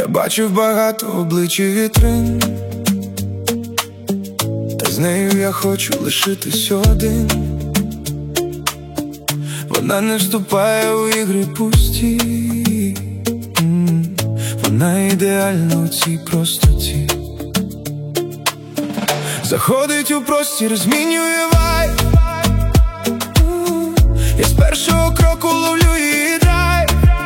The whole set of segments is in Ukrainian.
бачив багато облич і вітрин, та з нею я хочу лишитись один. Вона не вступає у ігри пусті, вона ідеальна у цій простоті. Заходить у простір, змінює вайб. Я з першого кроку ловлю її драйв.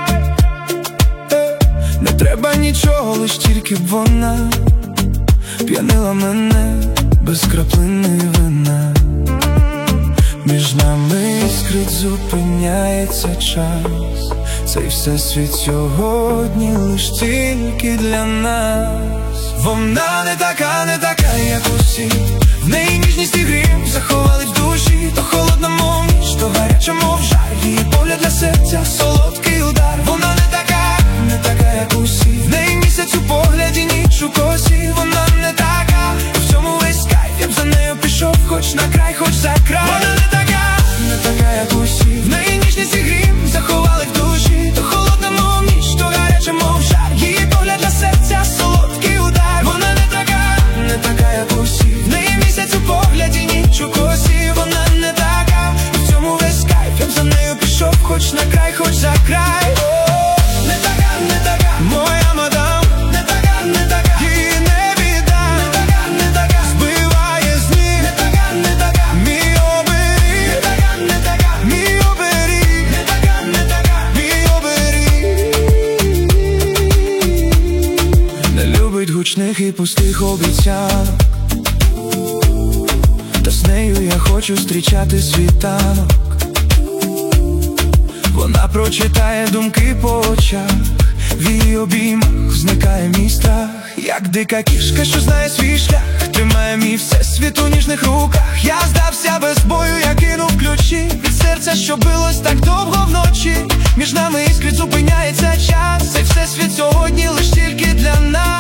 Не треба нічого, лиш тільки б вона п'янила мене без краплини вина. Між нами іскрить, зупиняється час. Цей всесвіт сьогодні лиш тільки для нас. Вона не така, як усі. В неї ніжність і грім заховались в душі. То холодна, мов ніч, то гаряча, мов жар. Її погляд для серця, солодкий удар. Вона не така, як усі. В неї місяць у погляді, ніч у косі. Вона не така, і в цьому весь кайф. Я б за нею пішов, хоч на край, хоч за край. Вона не така, як усі. В неї ніжність і грім заховали в душі. То холодна, мов ніч, то гаряча, мов жар. Її погляд для серця, солодкий удар. Вона не така, як усі. В неї місяць у погляді, ніч у косі. Вона не така, і в цьому весь кайф. Я б за нею пішов, хоч на край, хоч за край. Не така, моя мадам. Не така, її не віддам. Не така, збиває з ніг. Не така, мій оберіг. Не така, мій оберіг. Не така, мій оберіг. Не любить гучних і пустих обіцянок, та з нею я хочу зустрічати світанок. Вона прочитає думки по очах, в її обіймах зникає мій страх. Як дика кішка, що знає свій шлях, тримає мій всесвіт у ніжних руках. Я здався без бою, я кинув ключі від серця, що билось так довго вночі. Між нами іскрить, зупиняється час. Цей всесвіт сьогодні лиш тільки для нас.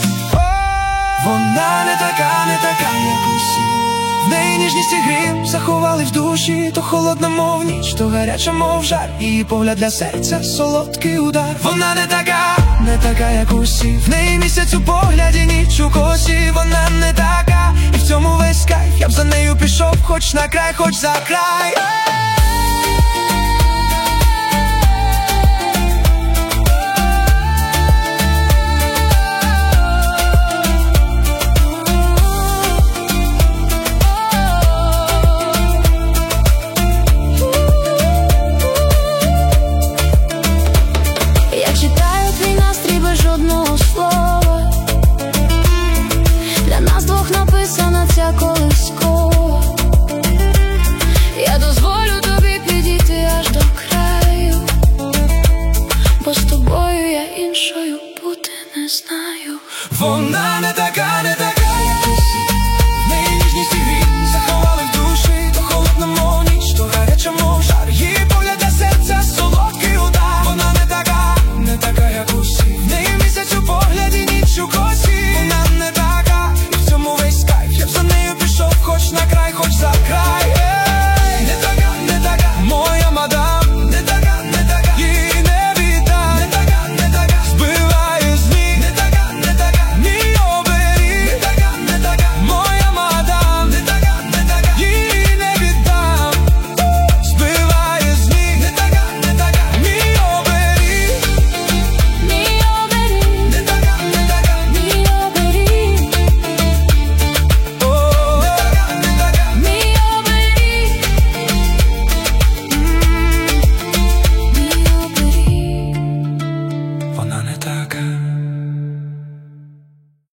Вона не така, як усі. В неї ніжність і грім заховали в душі. То холодна, мов ніч, то гаряча, мов жар. Її погляд для серця, солодкий удар. Вона не така, як усі. В неї місяць у погляді, ніч у косі. Вона не така, і в цьому весь кайф. Я б за нею пішов, хоч на край, хоч за край. Колискова. Я дозволю тобі підійти аж до краю, бо з тобою я іншою бути не знаю. Вона не